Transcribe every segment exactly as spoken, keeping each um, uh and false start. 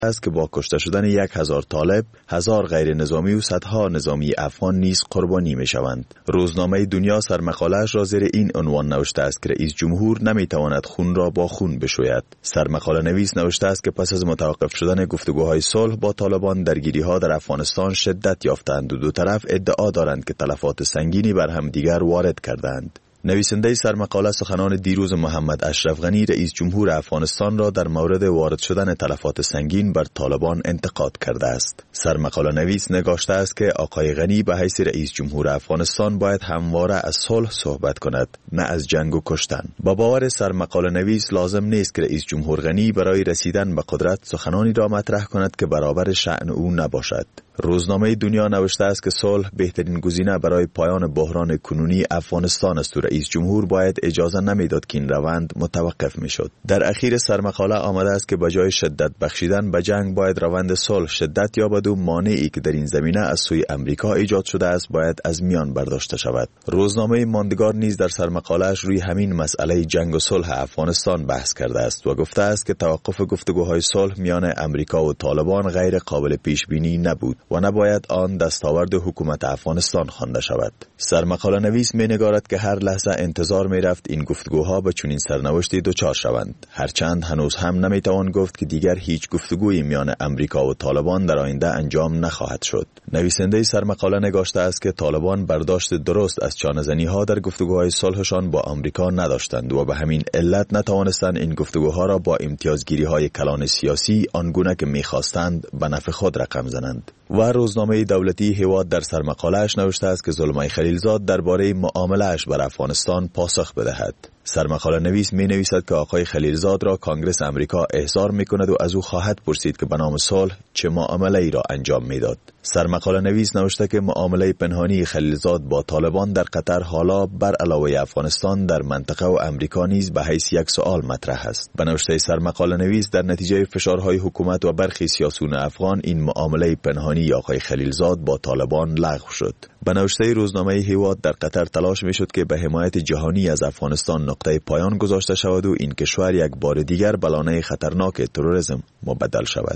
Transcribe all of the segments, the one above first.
است که با کشته شدن یک هزار طالب، هزار غیر نظامی و صدها نظامی افغان نیز قربانی می شوند. روزنامه دنیا سرمقاله‌اش را زیر این عنوان نوشته است که رئیس جمهور نمی تواند خون را با خون بشوید. سرمقاله نویس نوشته است که پس از متوقف شدن گفتگوهای صلح با طالبان درگیری‌ها در افغانستان شدت یافتند و دو طرف ادعا دارند که تلفات سنگینی بر همدیگر وارد کردند. نویسنده سرمقاله سخنان دیروز محمد اشرف غنی رئیس جمهور افغانستان را در مورد وارد شدن تلفات سنگین بر طالبان انتقاد کرده است. سرمقاله نویس نگاشته است که آقای غنی به حیث رئیس جمهور افغانستان باید همواره از صلح صحبت کند، نه از جنگ و کشتن. با باور سرمقاله نویس لازم نیست که رئیس جمهور غنی برای رسیدن به قدرت سخنانی را مطرح کند که برابر شأن او نباشد. روزنامه دنیا نوشته است که صلح بهترین گزینه برای پایان بحران کنونی افغانستان است و رئیس جمهور باید اجازه نمیداد که این روند متوقف میشد. در اخیر سرمقاله آمده است که بجای شدت بخشیدن به جنگ باید روند صلح شدت یابد و مانعی که در این زمینه از سوی امریکا ایجاد شده است باید از میان برداشته شود. روزنامه ماندگار نیز در سرمقاله‌اش روی همین مسئله جنگ و صلح افغانستان بحث کرده است و گفته است که توقف گفتگوهای صلح میان امریکا و طالبان غیر قابل پیش بینی نبود و نباید آن دستاورد حکومت افغانستان خوانده شود. سرمقاله نویس می نگارد که هر لحظه انتظار می رفت این گفتگوها به چنین سرنوشتی دچار شوند، هرچند هنوز هم نمی توان گفت که دیگر هیچ گفتگویی میان امریکا و طالبان در آینده انجام نخواهد شد. نویسنده سرمقاله نگاشته است که طالبان برداشت درست از چانه‌زنی‌ها در گفتگوهای صلحشان با آمریکا نداشتند و به همین علت نتوانستند این گفتگوها را با امتیازگیری‌های کلان سیاسی آنگونه که می‌خواستند به نفع خود رقم زنند. و روزنامه دولتی هواد در سرمقاله‌اش نوشته است که زلمای خلیلزاد درباره معامله‌اش بر افغانستان پاسخ بدهد. سرمقاله نویس می نویسد که آقای خلیلزاد را کانگرس امریکا احضار می کند و از او خواهد پرسید که به نام صلح چه معامله ای را انجام می داد. سرمقاله نویس نوشته که معامله پنهانی خلیلزاد با طالبان در قطر حالا بر علاوه افغانستان در منطقه و امریکا نیز به حیث یک سوال مطرح است. به نوشته سرمقاله نویس در نتیجه فشارهای حکومت و برخی سیاسیون افغان این معامله پنهانی آقای خلیلزاد با طالبان لغو شد. به نوشته روزنامه هواد در قطر تلاش می شد که به حمایت جهانی از افغانستان نقطه پایان گذاشته شود و این کشور یک بار دیگر به لانه خطرناک تروریسم مبدل شود.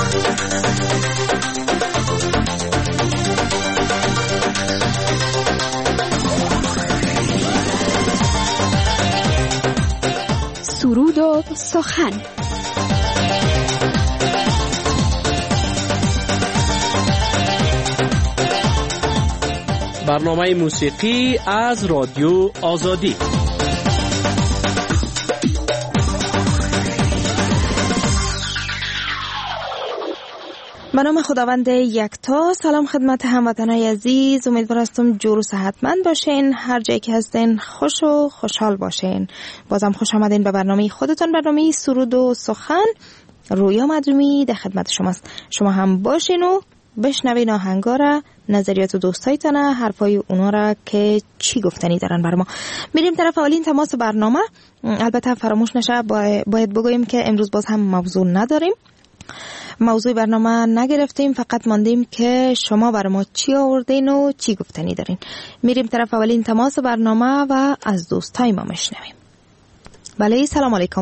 سرود و سخن. برنامه موسیقی از رادیو آزادی. به نام خداوند یکتا. سلام خدمت هموطنان عزیز، امیدوار هستم جور و صحتمند باشین، هر جایی که هستین خوش و خوشحال باشین. بازم خوش آمدین به برنامه خودتون، برنامه سرود و سخن. رویا مدرومی در خدمت شماست. شما هم باشین و بشنوین آهنگا را، نظریات و دوستایتان، حرفای اونا را که چی گفتنی دارن بر ما. میریم طرف اولین تماس برنامه. البته فراموش نشه باید بگوییم که امروز باز هم موضوع نداریم، موضوع برنامه نگرفتیم، فقط ماندیم که شما بر ما چی آوردین و چی گفتنی دارین. میریم طرف اولین تماس برنامه و از دوستای ما میشنویم. بله، سلام علیکم.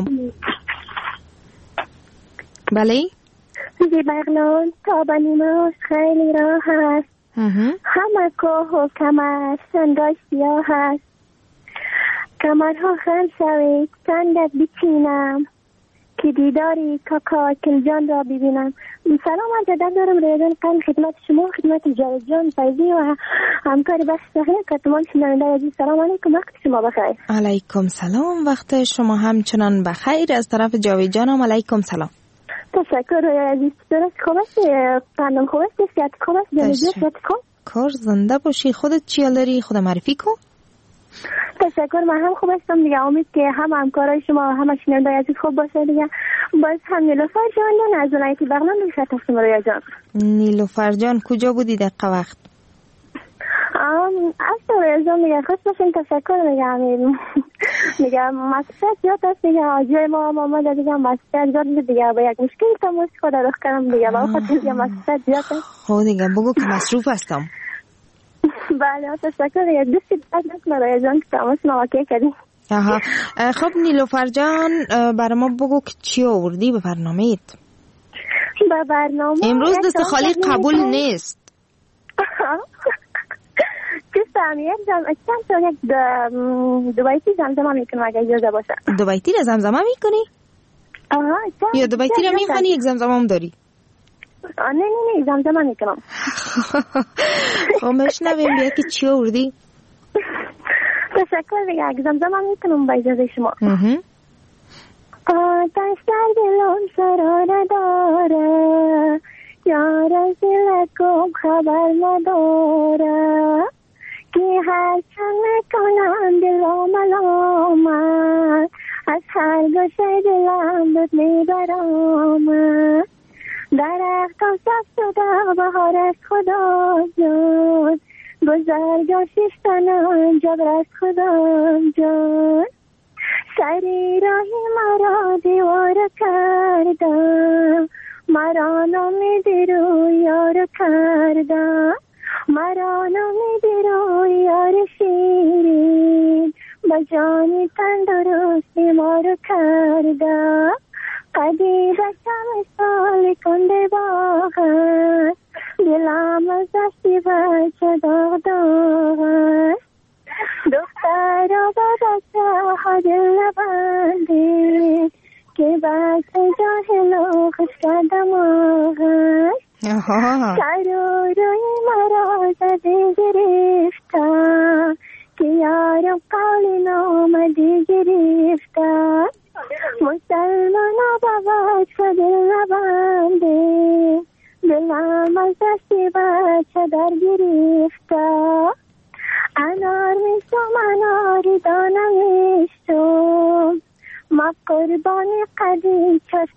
بله، بغلان تا بنیماش خیلی راه هست، همه کوه و کمر سنگاش سیاه هست، کمرها خم شوید سندت بچینم که دیداری کاکا کلجان را ببینم. سلام عرض دارم ریاضان قلب خدمت شما، خدمت جاوید جان فیضی و همکار بخش صحیح کتمان شنونده عزیز. سلام علیکم، وقت شما بخیر. علیکم سلام، وقت شما همچنان بخیر. از طرف جاوید جانم علیکم سلام. تشکر عزیز. درست خوب است؟ قندم خوب است؟ سیات خوب است؟ جانجا خوب؟ کار زنده باشی. خودت چی داری؟ خود معرفی کن. تشکر، من هم خوب هستم دیگه. امید که هم همکارای شما همه شنونده عزیز خوب باشه دیگه. باز هم نیلوفر جان از اونایی که بغلان میشه تقسیم رویا جان. نیلوفر جان کجا بودی دقیقه وقت؟ ام اصلا رویا جان دیگه خوش باشین. تشکر دیگه. همین دیگه مسئولیت زیاد است دیگه. آجای ما هم آمده دیگه مسئولیت زیاد دیگه. با یک مشکل تماس خود رو کردم دیگه. با خود دیگه مسئولیت زیاد است. خب دیگه بگو که مصروف هستم. بله تشکر دیگه. دوستی باید نکنه رویا جان که تماس مواقع کردیم. آها. خب نیلوفر جان برای ما بگو که چی آوردی به برنامه‌ت؟ با برنامه امروز دست خالی قبول نیست. دوستان یک زم چند تا یک دوبایتی زمزمه میکنم اگه اجازه باشه. دوبایتی را زمزمه میکنی؟ آها. یا دوبایتی را میخوانی یک زمزمه هم داری؟ نه نه نه زمزمه میکنم. خب مشنویم بیا که چی آوردی؟ تشکر دیگه یک زمزمه میکنم با اجازه شما. آتش در دلم شراره داره، یار از دلکم خبر نداره، که هر چند میکنم دلم علامت، از هر گوشه دلم بود میبرم. درختم سبز شده بهار از خدا جان، گذرگاه شیشتنم جبر از خدا جان. سری راهی مرا دیوار کردم، مرا نامیدی رو یار کردم، مرا نامیدی رو یار شیرین، با جانی تندرستی ما رو کردم. قدی بچم سال کنده باغت، دلم از دستی بچه داغ داغت. دختر و بچه ها دل نبندی، که بچه جاهل و خوش کردم آغت. سر و روی مرا زده گرفتم، که یارم قولی نامدی گرفتم. مسلمان و بچه دل نبندی، دلم از دستی بچه در گرفتم. انار میشم اناری دانه میشم، ما قربانی قدیم چشم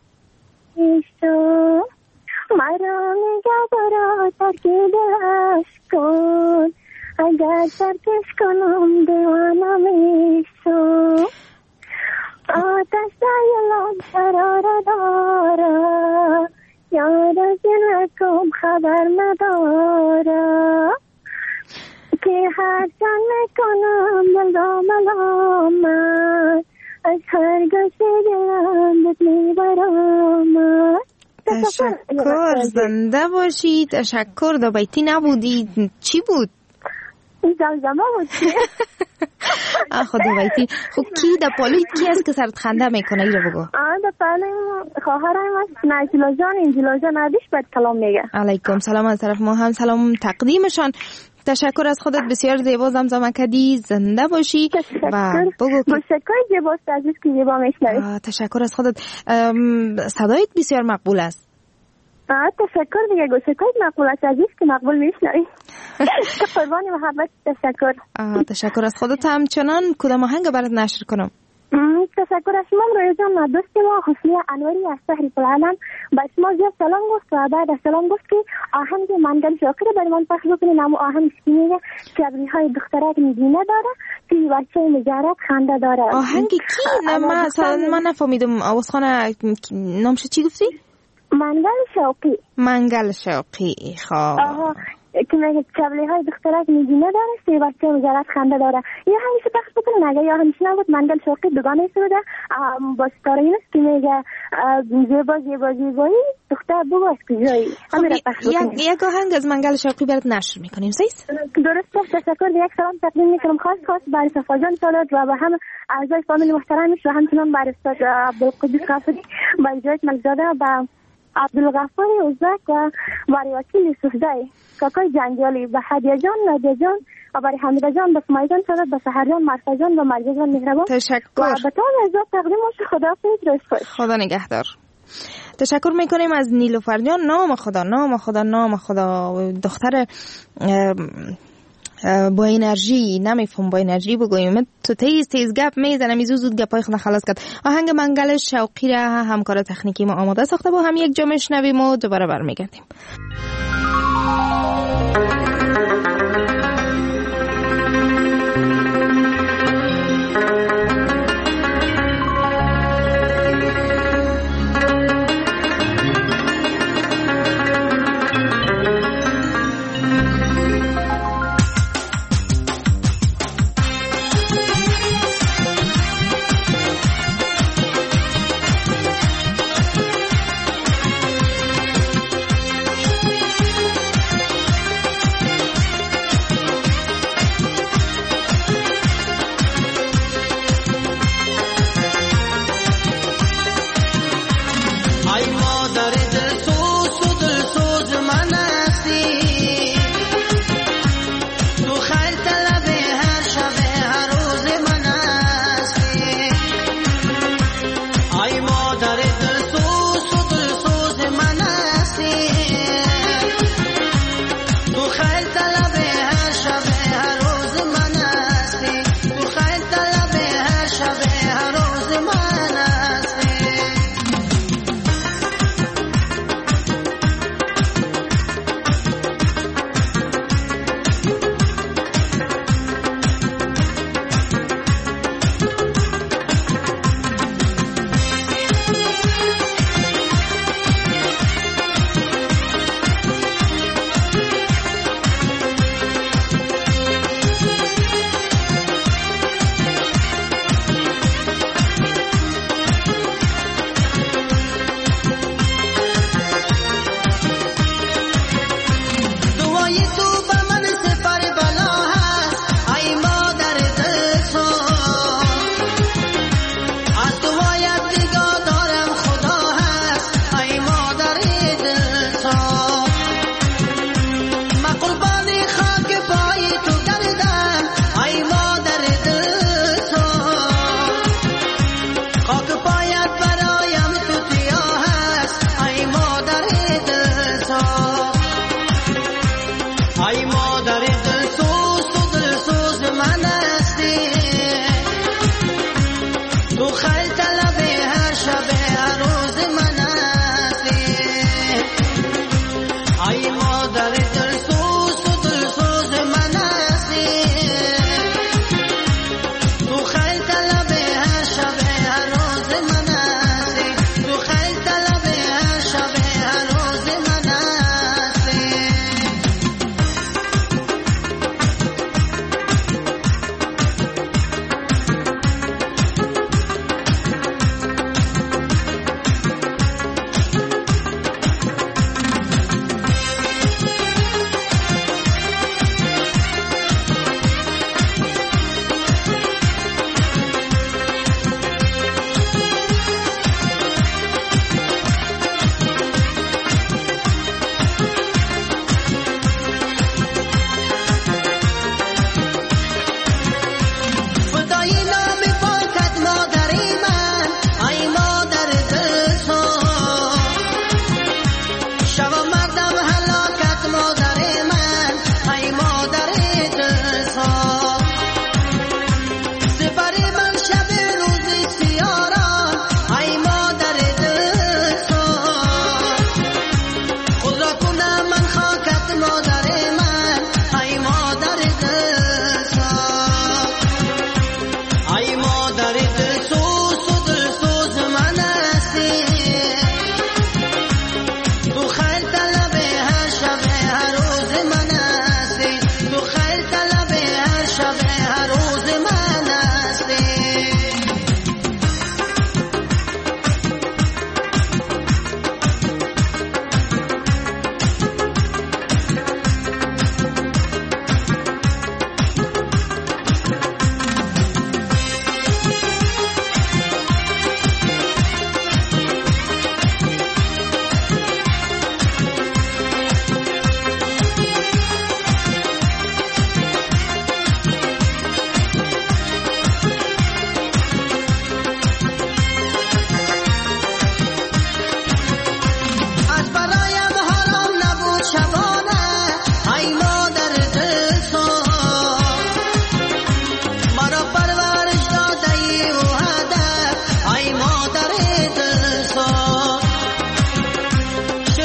میشم. مرا میگه برا ترکی دلش کن، اگر ترکش کنم دیوانه میشم. آتش دایلم شراره داره، یاد از دلکم خبر نداره، که هر چند میکنم دلم علامت، از هر گوشه دلم بود میبرم. تشکر، زنده باشی. تشکر. دوبایتی نبودی، چی بود؟ زمزمه بود. آخه دوبایتی. خب کی در پالویت کی است که سرت خنده میکنه؟ ای رو بگو. آه در پالویم خواهرم است، نجلا جان. انجلا جان عدیش باید کلام میگه. علیکم سلام. از طرف ما هم سلام تقدیمشان. تشکر از خودت، بسیار زیبا زمزمه کردی. زنده باشی. و بگو که موسیقی زیباست عزیز که زیبا میشنوی. تشکر از خودت. صدایت بسیار مقبول است. آه تشکر دیگه. موسیقی مقبول است عزیز که مقبول میشنوی. قربان محبت. تشکر. تشکر از خودت. همچنان کدام آهنگ برات نشر کنم؟ تشکر از شما روی جان. دوست ما حسنی انوری از شهر العالم با شما زیاد سلام گفت و بعد از سلام گفت که آهنگ منگل شاکر برای من پخش بکنین. اما آهنگ که میگه که ابریهای دخترک میدینه داره که بچه مجرد خنده داره. آهنگ کی؟ نه من من نفهمیدم. آوازخانه نامش چی گفتی؟ منگل شوقی. منگل شوقی. خواه که میگه چبلی های دخترک میدینه داره سی بچه مجرد خنده داره. یه همیشه پخش بکنه نگه یا همیشه نبود. منگل شوقی دوگانه سوده با ستاره این است که میگه زیبا زیبا زیبایی دختر بگو از کجایی. یک آهنگ از منگل شوقی برات نشر میکنیم. سیست؟ درست. تشکر. یک سلام تقدیم میکنم خاص خاص برای صفاجان سالات و به هم اعضای فامیل محترمش و همچنان برای استاد عبدالقدوس غفاری با اجازت ملکزاده و عبدالغفاری ازبک و برای وکیل یوسفزای کاکای جنگالی و هدیه جان نادیه جان و برای حمیده جان به سمای جان سالات به سحر جان مرسا جان و مرجا جان مهربان. تشکر. و به تمام اعضا تقدیم باشه. خدا حافظ. روز خوش. خدا نگهدار. تشکر میکنیم از نیلوفر جان. نام خدا نام خدا نام خدا. دختر با انرژی. نمیفهم با انرژی بگویم. تو تیز تیز گپ میزنم میزو زود گپای خود خلاص کرد. آهنگ منگل شوقی را همکار تکنیکی ما آماده ساخته. با هم یک جا میشنویم و دوباره برمیگردیم.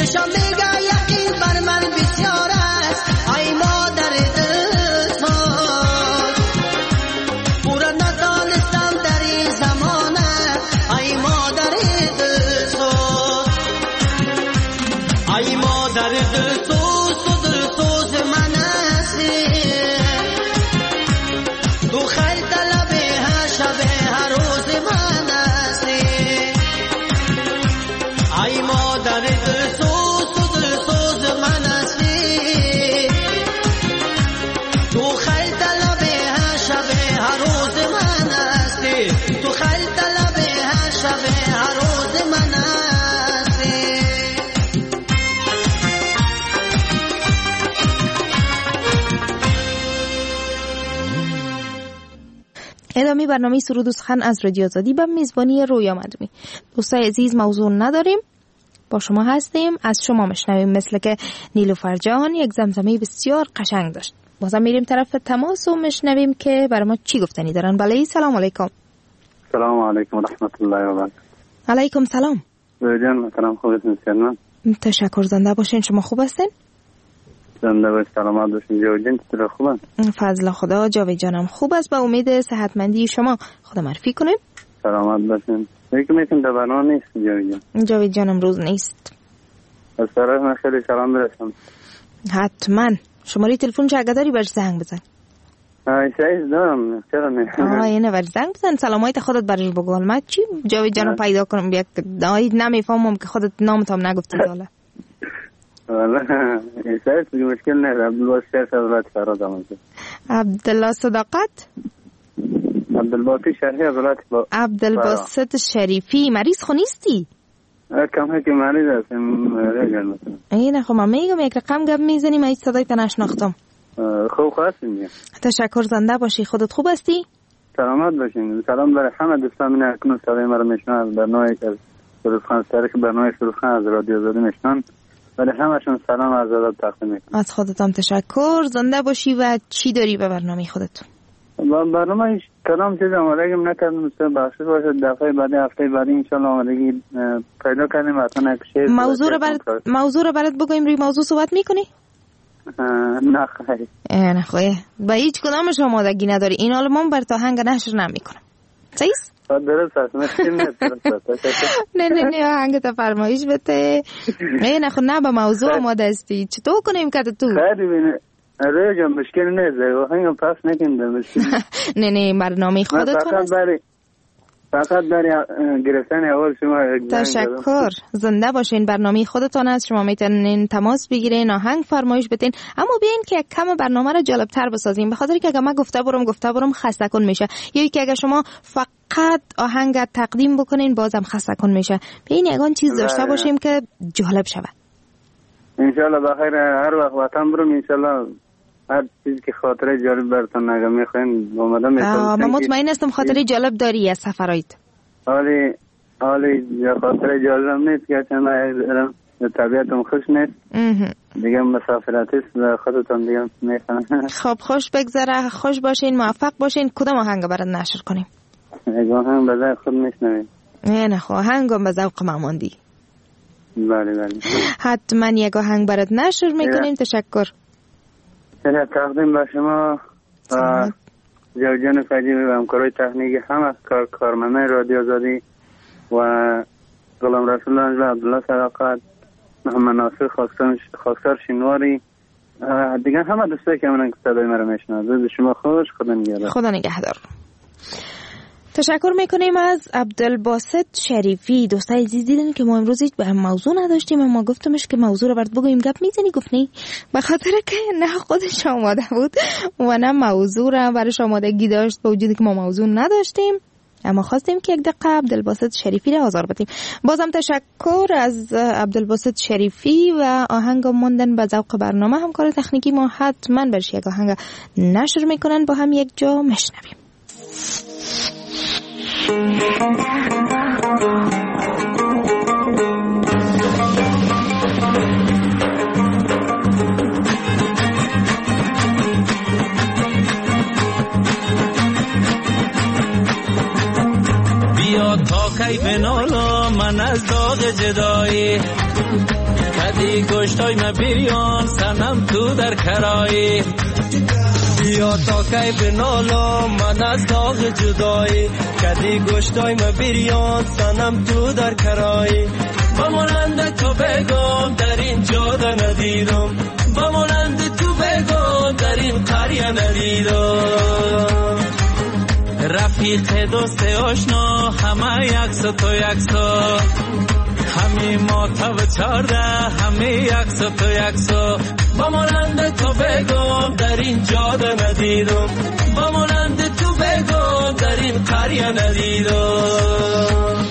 چشم میگه یقین بر من بسیار است ای مادر دلسوز پورا ندانستم در این زمانه ای مادر دلسوز ای مادر دلسوز تو دلسوز من هستی تو خیر طلب هر شب هر روز من هستی ای مادر دلسوز تو دلسوز من هستی تو خیر طلب هر شب هر روز من هستی تو خیر طلب هر شب هر روز من هستی. ادامه برنامه سرود و سخن از رادیو آزادی به میزبانی رویا مدومی. دوستای عزیز موضوع نداریم، با شما هستیم، از شما مشنویم، مثل که نیلوفر جان یک زمزمه بسیار قشنگ داشت. بازم میریم طرف تماس و مشنویم که برای ما چی گفتنی دارن. بله سلام علیکم. سلام علیکم و رحمت الله و برکاته. علیکم سلام. جان محترم خوبتون سلام. تشکر، زنده باشین. شما خوب هستین؟ زنده باشین، سلامت باشین. جاوید جان چطور خوبن؟ فضل خدا. جاوید جانم خوب است، به امید صحتمندی شما. خدا معرفی کنیم. سلامت باشین. یکی میتون در برنامه نیست جاوید جان. جاوید جانم روز نیست. از طرف من خیلی سلام برسم. حتما. شماره تلفن چه اگه داری برش زنگ بزن. شایز دارم، چرا نه؟ آه اینه برش زنگ بزن، سلامایت خودت برش بگو. من چی جاوید جانم پیدا کنم یک دایی نمیفهمم که خودت نامت هم نگفتی حالا. والله شایز دیگه مشکل نه. عبدالله شریف از ولایت فراد آمده. عبدالله صداقت؟ عبدالباقی شریفی از ولایت فراد. عبدالباسط شریفی. مریض خو نیستی؟ کم ها که مریض هستم رجل مثلا. اینه خب من میگم یک رقم گپ میزنیم هیچ صدای تا نشناختم. خوب هستیم. تشکر، زنده باشی. خودت خوب هستی؟ سلامت باشین. سلام برای همه دوستان من اکنون صدای مرا میشنن از برنامه از سرودخوان تاریخ برنامه سرودخوان از رادیو آزادی میشنن. برای همشون سلام از ادب تقدیم میکنم. از خودت هم تشکر، زنده باشی. و چی داری به برنامه خودت؟ با برنامه کلام چیز آمادگی نکردم، بخشش باشه دفعه بعدی هفته بعدی انشالله آمادگی پیدا کنیم. حتما یک شعر موضوع رو برات موضوع رو برات بگویم، روی موضوع صحبت میکنی؟ نه خیلی نه خیلی با هیچ کدامش آمادگی نداری. این حال من بر تا هنگ نشر نمیکنم. صحیح است؟ درست است. نه نه نه هنگ تا فرمایش بده. نه نه خود نه به موضوع آماده استی. چطور کنیم که تو خیلی بینه روی جان مشکل نیست. هنگ پاس نکنیم. نه نه برنامه خودتون است. فقط برای گرفتن اول شما. تشکر، زنده باشین. برنامه خودتان است، شما میتونین تماس بگیرین، آهنگ فرمایش بدین. اما بیاین که کم برنامه رو جالب تر بسازیم، به خاطر که اگه من گفته برم گفته برم خسته کن میشه، یا که اگه شما فقط آهنگ تقدیم بکنین بازم خسته کن میشه. بیاین یگان چیز داشته باشیم که جالب شود. انشالله بخیر. هر وقت وطن برم انشالله هر چیزی که خاطره جالب براتون نگم میخواین اومدم میتونم. من مطمئن هستم خاطره جالب داری از سفرایت. حالی حالی خاطره جالب نیست که چند طبیعتم خوش نیست دیگه، مسافرت است خودتون دیگه میفهمم. خب خوش بگذره، خوش باشین، موفق باشین. کدام آهنگ برات نشر کنیم؟ یک آهنگ به ذوق خود میشنوید؟ نه نه خب آهنگم به ذوق من ماندی. بله بله حتما یک آهنگ برات نشر میکنیم. تشکر. سلام تقدیم به شما و جوجان فجیمی و همکارای تکنیکی همه کار کارمندان رادیو آزادی و غلام رسول الله، عبدالله صداقت، محمد ناصر خاکسار شینواری، دیگه همه دوستایی که من صدای مرا میشنوند. روز شما خوش. خدا نگهدار. خدا نگهدار. تشکر میکنیم از عبدالباسط شریفی. دوستای عزیز دیدن که ما امروز به هم موضوع نداشتیم، اما گفتمش که موضوع رو برات بگویم. گپ میزنی؟ گفت نه، به خاطر که نه خودش آماده بود و نه موضوع رو برایش آمادگی داشت، با وجودی که ما موضوع نداشتیم، اما خواستیم که یک دقیقه عبدالباسط شریفی رو آزار بدیم. بازم تشکر از عبدالباسط شریفی و آهنگ ماندن به ذوق برنامه. همکار تکنیکی ما حتما برش یک آهنگ نشر میکنن، با هم یک جا مشنویم. بیا تا کی بنالا من از داغ جدایی، کدی کدی گشتای ما بریان سنم تو در کرایی بیا تا کی بنالم من از داغ جدایی کدی گشتای ما بریان سنم تو در کرایی با مانند تو بگم در این جاده ندیدم با مانند تو بگم در این قریه ندیدم رفیق دوست آشنا همه یکس تو یکسا همه ما تا به چارده همه یکس تو یکسا با مانند تو بگم در این جاده ندیدم با مانند تو بگم در این قریه ندیدم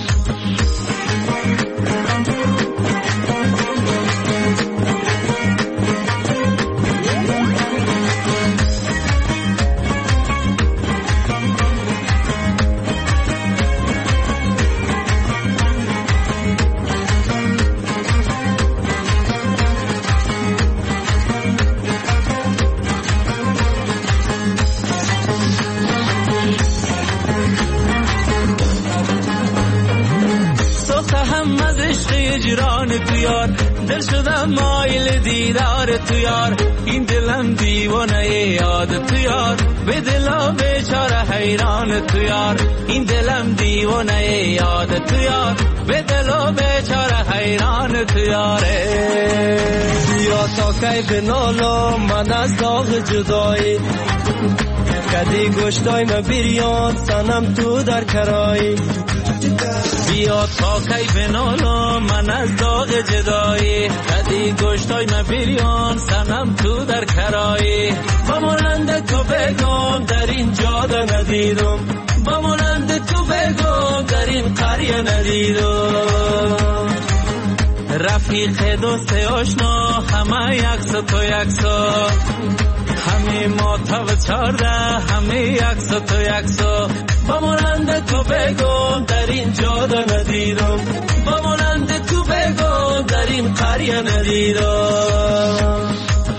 جیران تو یار دل شدم مایل دیدار تو یار این دلم دیوانه یاد تو یار به دلا بیچاره حیران تو یار این دلم دیوانه یاد تو یار به دلا بیچاره حیران تو یاره بیا تا کی بنالم من از داغ جدایی کدی گشتای ما بریان سنم تو در کرایی بیا تا کی بنالم من از داغ جدایی کدی گشتای ما بریان سنم تو در کرایی با مانند تو بگم در این جاده ندیدم با مانند تو بگم در این قریه ندیدم رفیق دوست آشنا همه یکس تو یکسا همه ما تا به چارده همه یکس تو یکسا با مانند تو بگم در این جاده ندیدم با مانند تو بگم در این قریه ندیدم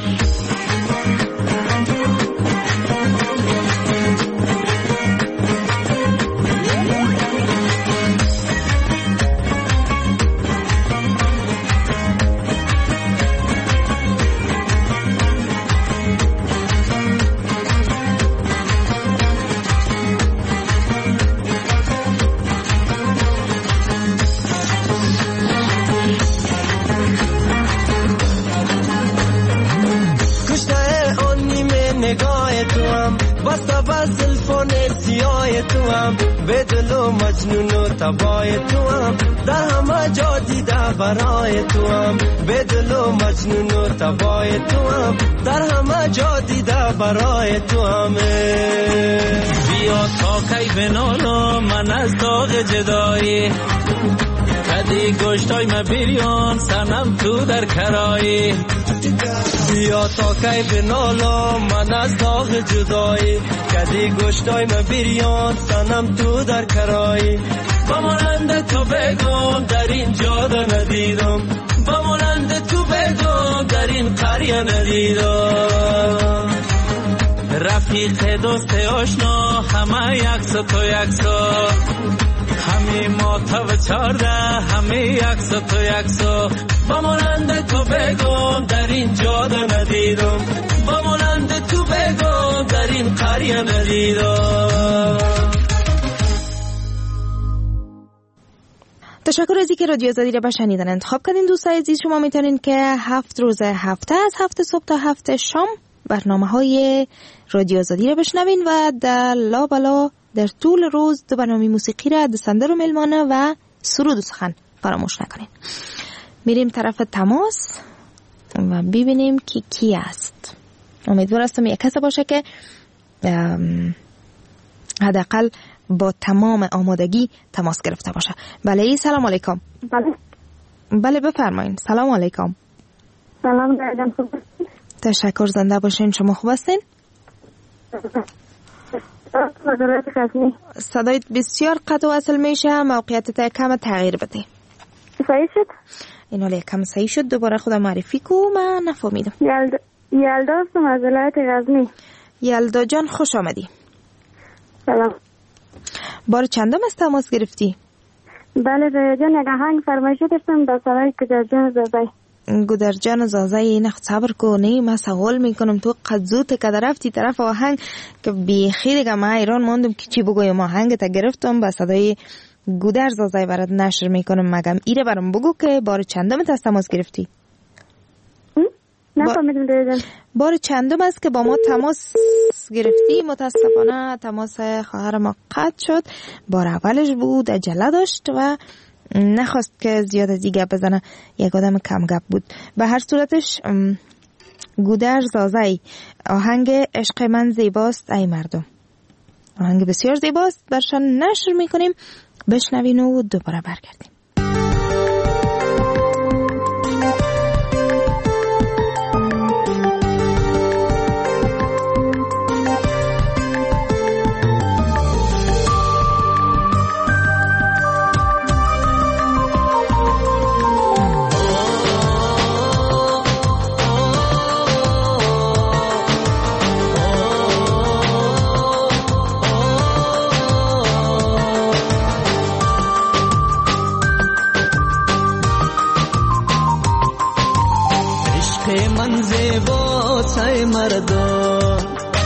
بسته بس الفون سیاه تو هم به دل و مجنون و تبای تو هم در همه جا دیده برای تو هم به دل و مجنون و تبای تو هم در همه جا دیده برای تو هم بیا تا کی بنالم من از داغ جدایی کدی گشتای ما بریان سنم تو در کرایی بیا تا کی بنالم من از داغ جدایی کدی گشتای ما بریان سنم تو در کرایی با مانند تو بگم در این جاده ندیدم با مانند تو بگم در این قریه ندیدم رفیق دوست آشنا همه یکس تو یکسا همه ما تا به چارده همه یکس تو یکسا با مانند تو بگم در این جاده ندیدم با مانند تو بگم در این قریه ندیدم. تشکر از اینکه رادیو آزادی را به شنیدن انتخاب کردین. دوستان عزیز شما میتونین که هفت روز هفته از هفت صبح تا هفت شام برنامه های رادیو آزادی را بشنوین و در لا بلا در طول روز دو برنامه موسیقی را دستنده رو ملمانه و سرود و سخن فراموش نکنین. میریم طرف تماس و ببینیم کی کی است. امیدوار هستم یک کس باشه که حداقل با تمام آمادگی تماس گرفته باشه. بله سلام علیکم. بله بله بفرمایید. سلام علیکم. سلام علیکم. خوب هستین؟ تشکر زنده باشین. شما خوب هستین؟ صدایت بسیار قطع و اصل میشه. موقعیتت کم تغییر بده. صحیح شد؟ این حالا کم صحیح شد. دوباره خودم معرفی کو. من نفهمیدم. یلدا یلدا هستم از ولایت غزنی. یلدا جان خوش آمدی. سلام. بار چندم از تماس گرفتی؟ بله جان یک آهنگ فرمایش داشتم با صدای کجا جان زبای. گودر جان زازه این صبر کنی من سوال میکنم تو قد زود که رفتی طرف آهنگ که بیخی دیگه ما ایران ماندم که چی بگویم آهنگ تا گرفتم با صدای گودر زازه برات نشر میکنم. مگم ایره برام بگو که بار چندم تا تماس گرفتی؟ نفهمیدم دیدم. بار چندم است که با ما تماس گرفتی؟ متاسفانه تماس خواهر ما قطع شد. بار اولش بود، عجله داشت و نخواست که زیاد از دیگه بزنه، یک آدم کم گپ بود. به هر صورتش گودر زازه آهنگ عشق من زیباست ای مردم، آهنگ بسیار زیباست، برشان نشر میکنیم، بشنوین و دوباره برگردیم. مردم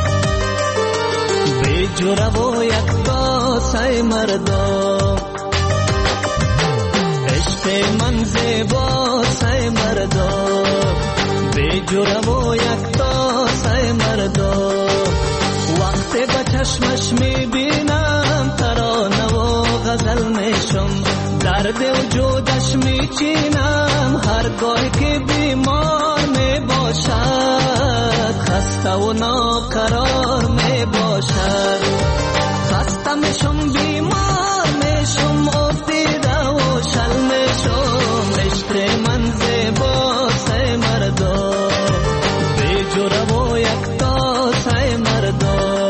به جوره و یک داسه مردم، عشق من زیباسه مردم به جوره و یک داسه مردم. وقتی به چشمش میبینم ترانه و غزل میشم، درد وجودش میچینم هرگاه که بیمار میباشد، خسته و ناقرار میباشد. خسته میشم بیمار میشم افتیده و شل میشم، عشق من زیباسه مردم به جوره و یک داسه مردم.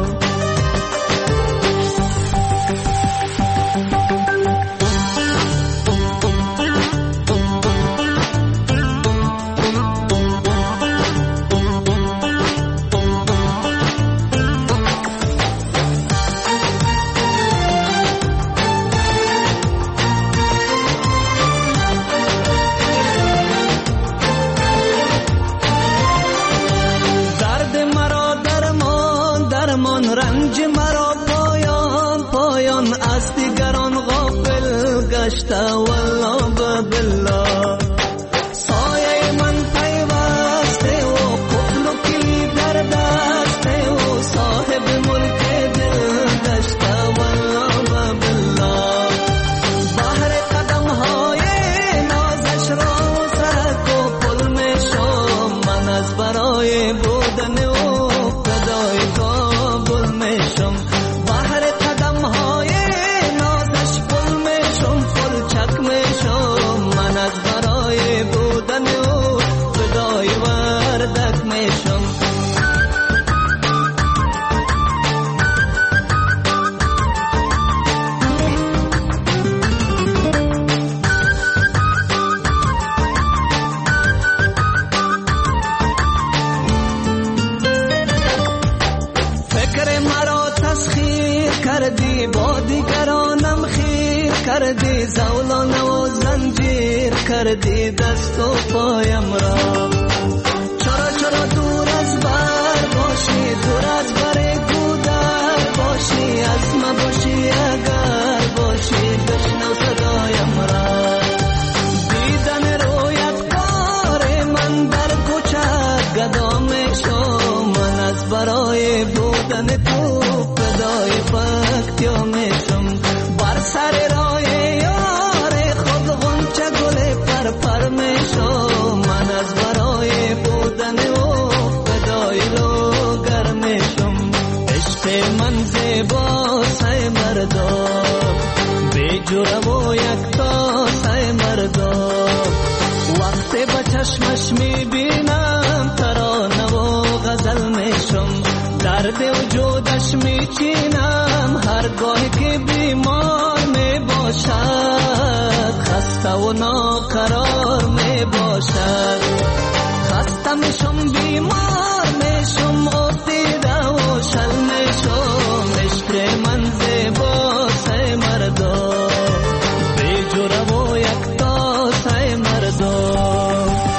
والله بالله سایه من پیوسته و قفل و کلی در دسته و صاحب ملک دل داشته والله بالله. بحر قدم های نازش را سرک و پل میشم، من از برای بودن و فدای کابل میشم. بحر قدم های نازش پل میشم، چک میشم، من از برای بودن او فدای وردک میشم. فکر مرا تسخیر کردی، با دیگرانم خیر کردی، زولانه و زنجیر کردی دست و پایم را. چرا چرا دور از بر باشی، دور از بر گودر باشی، از ما باشی اگر باشی، بشنو صدایم را. دیدن رویت کار من در کوچه گدا میشم، من از برای بودن تو فدای فکتیا میشم. بر سر راه یار خود غنچه گل پر پر میشم، من از برای بودن او فدای لوگر میشم. عشق من زیباسه مردم به جوره و یک داسه مردم. وقتی به چشمش میبینم ترانه و غزل میشم، درد وجودش میچینم هرگاه که بیمار میباشد، خسته و ناقرار میباشد. خسته میشم بیمار میشم افتیده و شل میشم، عشق من زیباسه مردم به جوره و یک داسه مردم.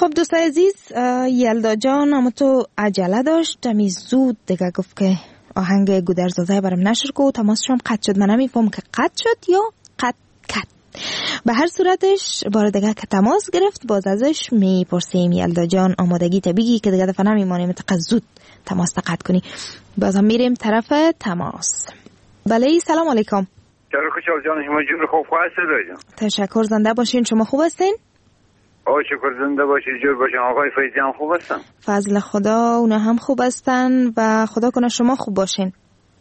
خب دوستای عزیز، یلدا جان اما تو عجله داشت می زود دیگه گفت که آهنگ گودرزاده برام نشر کو. تماسشم قطع شد، من نمیفهم که قطع شد یا قطع کت. به هر صورتش بار دیگه که تماس گرفت باز ازش میپرسیم یلدا جان آمادگی تبیگی که دیگه دفعه نمیمانیم تقزود تماس قطع کنی. بازم میریم طرف تماس. بله سلام علیکم. چرا خوشحال جان شما جور خوب هستید؟ تشکر، زنده باشین. شما خوب هستین؟ آه شکر، زنده باشید، جور باشین. آقای فیضی هم خوب هستن؟ فضل خدا اونا هم خوب هستن و خدا کنه شما خوب باشین.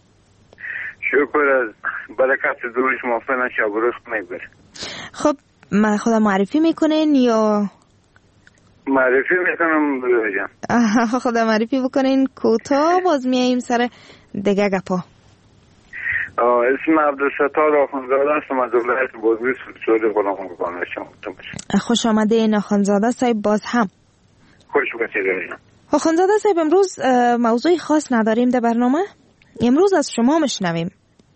شکر، از برکت دور شما فعلا شب روز میگذره. خب ما خدا معرفی میکنین یا معرفی میکنم جان؟ خدا معرفی بکنین کوتاه باز میاییم سر دیگه گپا. اسم عبدالستار آخوندزاده هستم از ولایت بازوی سعودی غلام قربان شما. خوش آمده آخوندزاده صاحب. باز هم خوش باشید. آخوندزاده صاحب امروز موضوعی خاص نداریم در برنامه، امروز از شما مشنویم.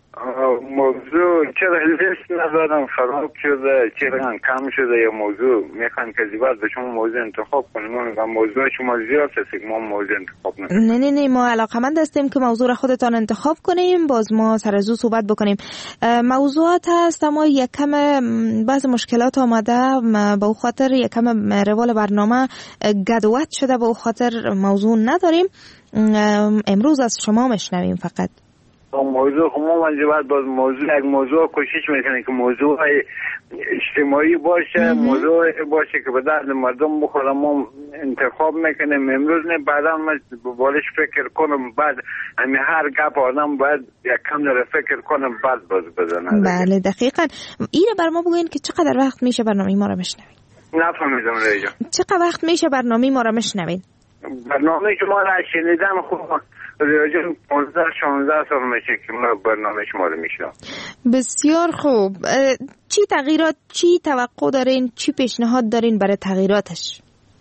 موضوع چرا لیست ندارم، خراب شده، چرا کم شده یا موضوع میخوان که زیباد به شما موضوع انتخاب کنیم؟ ما موضوع شما زیاد هست که ما موضوع انتخاب نکنیم. نه نه نه ما علاقمند هستیم که موضوع را خودتان انتخاب کنیم، باز ما سر از او صحبت بکنیم. موضوعات هست اما یک کم بعض مشکلات آمده به او خاطر یک کم روال برنامه گدوت شده، به او خاطر موضوع نداریم. امروز از شما مشنویم فقط. موضوع خب ما منجبت باز موضوع یک موضوع کوشش میکنه که موضوع اجتماعی باشه، موضوع باشه که به درد مردم بخوره. ما انتخاب میکنیم امروز، نه بعدا من بالش فکر کنم، بعد همین هر گپ آدم باید یک کم داره فکر کنم بعد باز بزنه. بله دقیقاً. اینو بر ما بگوین که چقدر وقت میشه برنامه ما را بشنوین؟ نفهمیدم ریجا. چقدر وقت میشه برنامه ما را بشنوین؟ برنامه شما را شنیدم خوب ریاجان پانزده شانزده سال میشه که ما برنامه شما رو میشنم. بسیار خوب. چی تغییرات، چی توقع دارین، چی پیشنهاد دارین برای تغییراتش؟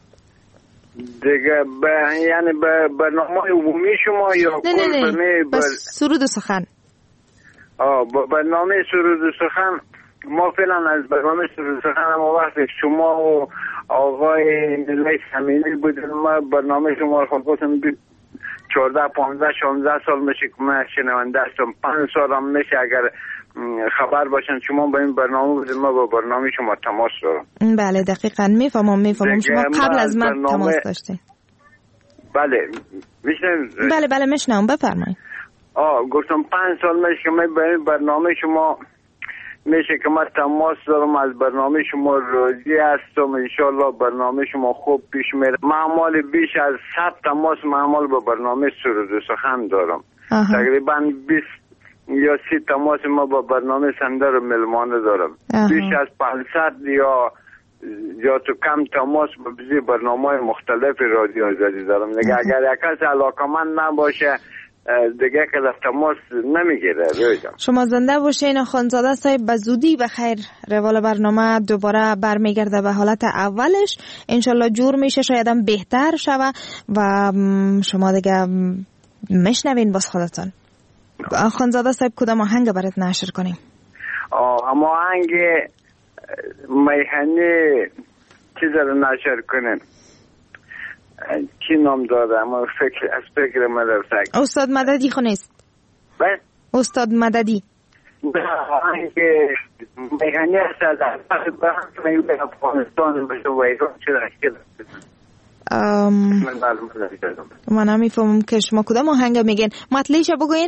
دیگه با یعنی با برنامه عمومی شما یا نه نه نه نه بر... سرود و سخن. آه با برنامه سرود و سخن ما فعلا از برنامه سرود و سخن ما وقتی شما و آقای ملای سمینی بودن ما برنامه شما رو خواستم بید چهارده پانزده شانزده سال میشه که من شنونده هستم. پنج سال هم میشه اگر خبر باشن شما با این برنامه بودید ما با برنامه شما تماس دارم. بله دقیقا میفهمم میفهمم شما قبل از من برنامه... تماس داشتین. بله میشنم. بله بله میشنم بفرمایید. آه گفتم پنج سال میشه که من با این برنامه شما میشه که من تماس دارم، از برنامه شما راضی هستم. انشالله برنامه شما خوب پیش میره. معمول بیش از صد تماس معمول با برنامه سرود و سخن دارم. تقریبا بیست یا سی تماس ما با برنامه سندر و ملمانه دارم. آها. بیش از پانصد یا یا تو کم تماس با بزی برنامه مختلف رادیو آزادی دارم. دیگه اگر یک کس علاقمند نباشه دیگه که در تماس نمیگیره. شما زنده باشین آخوندزاده صاحب. به زودی به خیر روال برنامه دوباره برمیگرده به حالت اولش، انشالله جور میشه، شایدم بهتر شوه و شما دیگه مشنوین باز خودتان. آخوندزاده صاحب کدام آهنگ برات نشر کنیم؟ اما آهنگ میهنی چیز رو نشر کنیم. چی نام داره اما فکر از فکر مدرسک. استاد مددی خونست؟ بس؟ استاد مددی. نه آهنگ میهنی هست از میوه افغانستان بشه و ایران چه رشکل من نمیفهمم که شما کدام آهنگ میگین، مطلعش بگوین.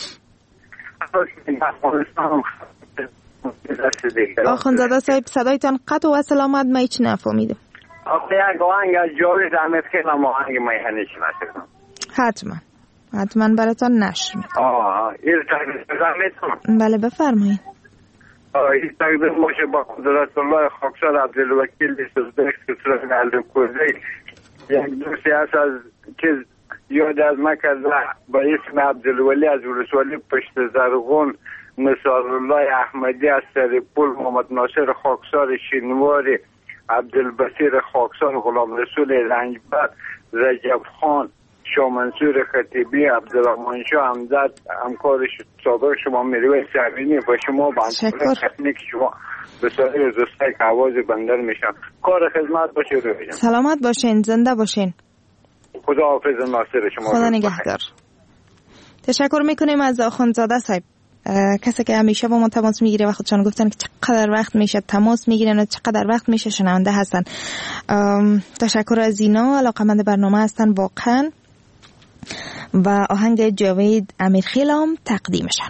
آخوندزاده صاحب صدایتان قطع و سلامت، من هیچ نفهمیدم. آخه یک آهنگ از جاوید احمد خیلی هم آهنگ میهنی شناسه کنم. حتما حتما براتان نشر میکنم. آه این تقدیم میتونم؟ بله بفرمایید. این تقدیم باشه با قدرت الله خاکسار عبدالوکیل سوزدک سوزدک علم کرده. یک دوستی هست از چیز یاد از مکرده با اسم عبدالولی از ولسوالی پشت زرغون، مثال الله احمدی از سریپول، محمد ناصر خاکسار شینواری، عبدالبصیر خاکسار، غلام رسول رنجبر، رجب خان شاه منصور خطیبی، عبدالرحمن شاه همزاد، همکارش سابق شما میرویس سرینی و شما با همکار تکنیک شما بسیاری از دوستای که آواز بندر میشن. کار خدمت باشه رو بگم. سلامت باشین، زنده باشین. خدا حافظ ناصر شما. خدا نگهدار. تشکر میکنیم از آخوندزاده صاحب، کسی که همیشه با ما تماس میگیره و خودشان گفتن که چقدر وقت میشه تماس میگیرن و چقدر وقت میشه شنونده هستن. تشکر از اینا، علاقمند برنامه هستن واقعا. و آهنگ جاوید امیرخیلام تقدیمشن.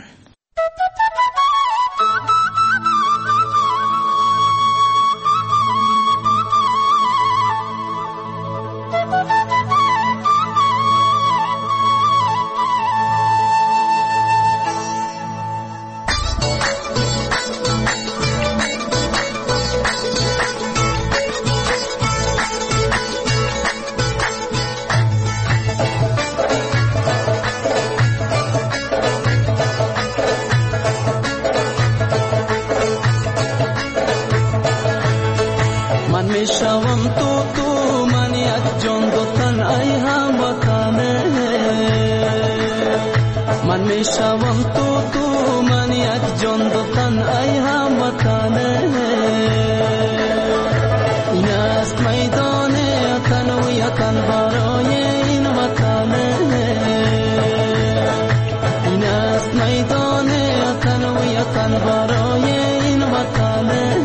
شوم تو تو من یک جان دو تن ای هموطنه، من می شوم تو تو من یک جان دو تن ای هموطنه. این است میدان تن و یتن برای این وطنه، این است میدان تن و یتن برای این وطنه.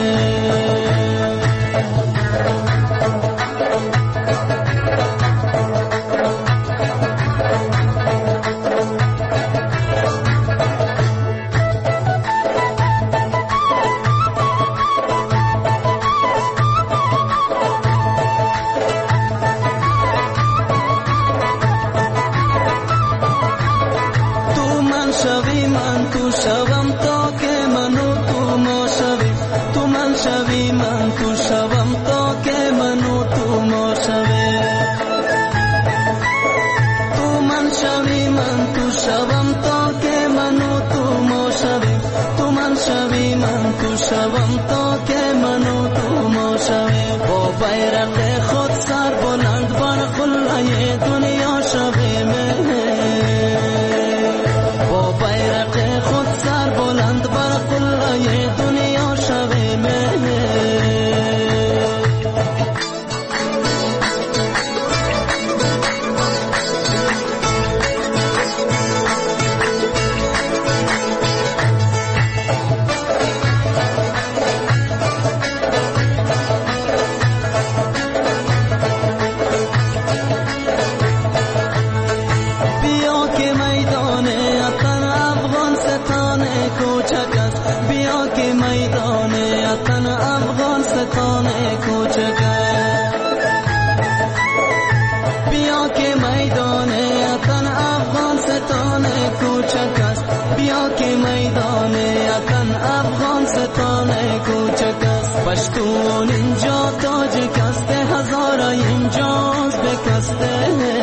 پشتون اینجا تاج کسته هزارا اینجاز بکسته،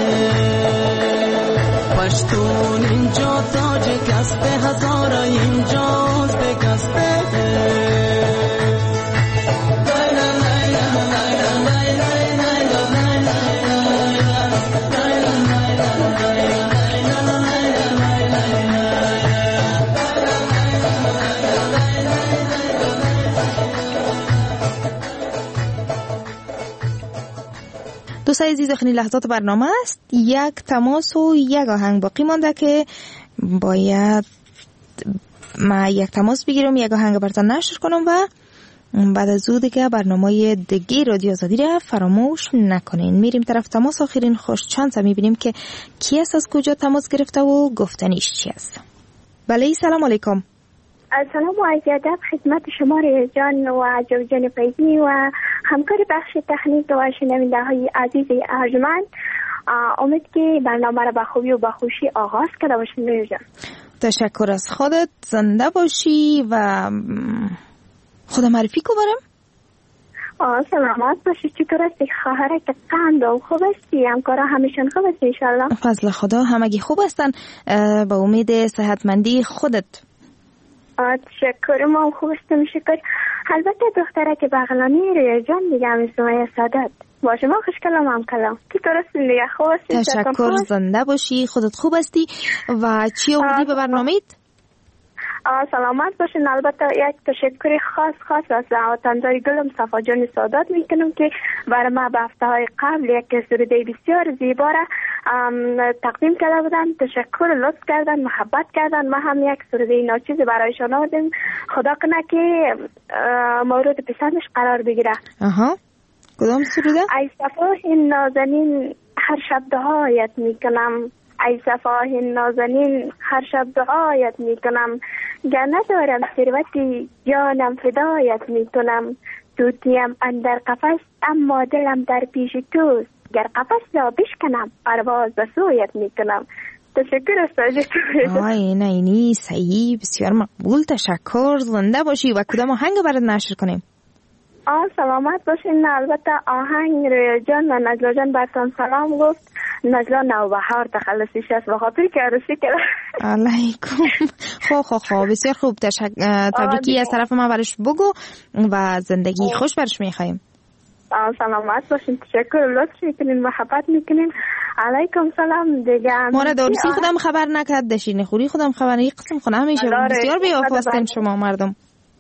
پشتون اینجا تاج کسته هزارا اینجاز بکسته. دوستای عزیز، آخرین لحظات برنامه است. یک تماس و یک آهنگ باقی مانده که باید ما یک تماس بگیرم، یک آهنگ براتون نشر کنم و بعد از او دیگه برنامه دیگه رادیو آزادی را فراموش نکنین. میریم طرف تماس. آخرین خوش چانس میبینیم که کی است، از کجا تماس گرفته و گفتنیش چی است. بله، سلام علیکم. سلام و عرض ادب خدمت شما ریاض جان و جوجان فیضی و همکار بخش تکنیک و شنونده های عزیز ارجمند. امید که برنامه را به خوبی و به خوشی آغاز کرده باشین ریاض جان. تشکر از خودت، زنده باشی و خدا معرفی کو برم. سلامت باشی. چطور هستی خواهره که قند و خوب هستی؟ همکارا همیشون خوب هستی انشالله؟ فضل خدا همگی خوب هستن، به امید صحتمندی خودت. تشکر، ما خوب هستم شکر. البته دختره که بغلانی ریاض جان دیگه هم سمیه سادت با شما خوشکلم هم کلام. چطور هستی دیگه؟ خوب هستی؟ تشکر، زنده باشی. خودت خوب هستی؟ و چی آوردی به برنامه‌ت؟ سلامت باشین. البته یک تشکر خاص خاص از وطندار گلم صفا جان سادات میکنم که برای ما به هفته های قبل یک سروده بسیار زیبا را تقدیم کرده بودن. تشکر، لطف کردن، محبت کردن. ما هم یک سروده ناچیز برایشان آوردیم. خدا کنه که مورد پسندش قرار بگیره. آها، کدام سروده؟ ای صفاه نازنین هر شب دعایت میکنم، ای صفاه نازنین هر شب دعایت میکنم، گر ندارم ثروتی جانم فدایت میکنم، توتیم اندر قفس اما دلم در پیش توست، گر قفس را بشکنم پرواز به سویت میکنم. تشکر استاذ. آی نه اینی صحیح، بسیار مقبول. تشکر، زنده باشی. و کدام آهنگ برات نشر کنیم؟ آه سلامت باشین. البته آهنگ رویا جان و نجلا جان براتون سلام گفت. نجلا نوبهار تخلصیش است و خاطر که عروسی کرد. علیکم. خو خو خو بسیار خوب. تشکر، تبریکی از طرف ما برش بگو و زندگی خوش برش میخوایم. آه سلامت باشین. تشکر، لطف میکنین، محبت میکنین. علیکم سلام دیگه. مورد عروسی خودم خبر نکرد، دشین خوری خودم خبر یک قسم خونه همیشه. بسیار بی‌وفا هستین شما مردم.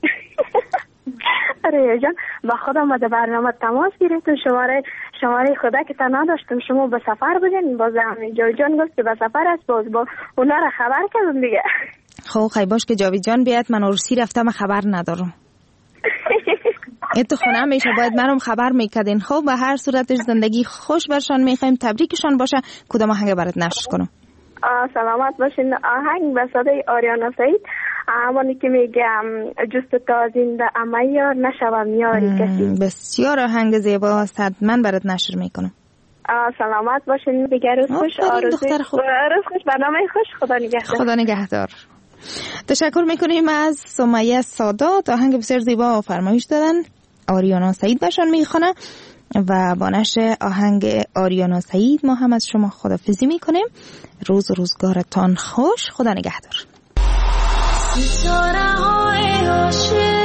رویا جان با خودم ما در برنامه تماس گرفتم. شماره شماره خدا که تنها داشتم. شما به سفر بودین، باز همین جاوید جان گفت که به سفر است، باز با اونا را خبر کردم دیگه. خب خیلی باش که جاوید جان بیاد. من عروسی رفتم خبر ندارم. تو خونه میشه باید منم خبر میکردین. خب به هر صورتش زندگی خوش برشان میخوایم، تبریکشان باشه. کدام آهنگ برات نشر کنم؟ سلامت باشین. آهنگ به صدای آریانا سعید، همانی که میگم جست تا زنده اما یار نشوم یاری کسی. بسیار آهنگ زیبا است، من برات نشر میکنم. سلامت باشین دیگه. روز خوش، آرزوی روز خوش، برنامه خوش. خدا نگهدار. خدا نگهدار. تشکر میکنیم از سمیه سادات. آهنگ بسیار زیبا فرمایش دادن. آریانا سعید برشان میخونه و با نشر آهنگ آریانا سعید ما هم از شما خداحافظی میکنیم. روز و روزگارتان خوش. خدا نگهدار. ستاره های عاشق